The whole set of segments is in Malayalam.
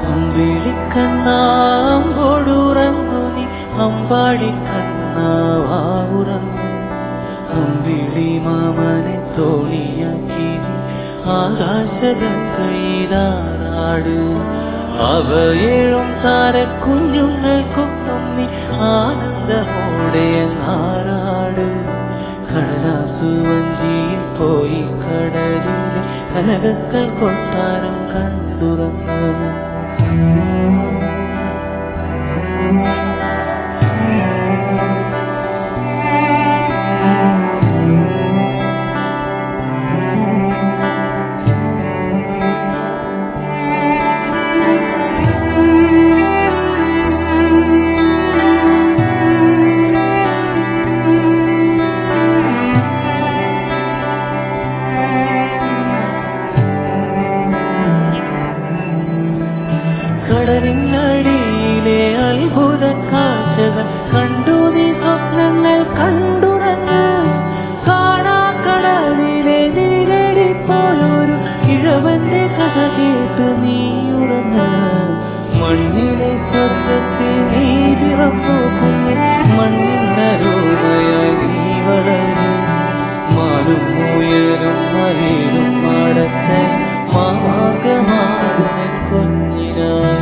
അമ്പിളിക്കണ്ണാമ്പോടുറങ്ങു നീ അമ്പാടിക്കണ്ണാവുറങ്ങു അമ്പിളി മാമനെ തോണിയാക്കി നീ ആകാശഗംഗയിലാറാട് അവയേഴും താരക്കുഞ്ഞുങ്ങൾക്കൊപ്പം നീ ആനന്ദമോടെ ആറാട് കടലാസു വഞ്ചിയിൽ പോയി കടലിന്റെ കനകക്കൽ കൊട്ടാരം കണ്ടുറങ്ങു കടലിനടിയിലെ അത്ഭുത കാഴ്ചകൾ കണ്ടു നീ സ്വപ്നങ്ങൾ കണ്ടുറങ്ങ് കാണാക്കടലിലെ നീരടി പോലൊരു കിഴവന്റെ കഥ കേട്ട് നീ ഉറങ്ങ് മണ്ണിലെ സ്വർഗത്തിൽ നീ പിറന്നു കുഞ്ഞ് മണ്ണിനരോമയായി നീ വളര് മാനും ഉയരും മലയിലും മടച്ച മാർഗമാകുന്ന കുഞ്ഞിനായി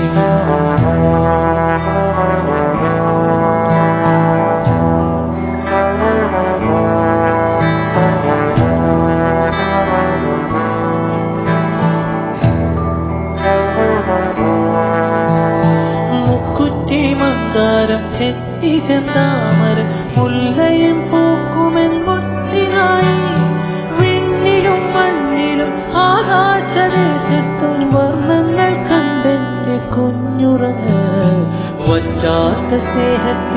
മുക്കുറ്റി മന്ദാരം ചെത്തി ചെന്താമരം മുല്ലയും പൂക്കുമെന്നൊത്തിനായി വിണ്ണിലും മണ്ണിലും ആകാശദേശത്തും വർണ്ണങ്ങൾ കണ്ടെന്റെ കുഞ്ഞുറങ്ങ് വറ്റാത്ത സ്നേഹത്തിൽ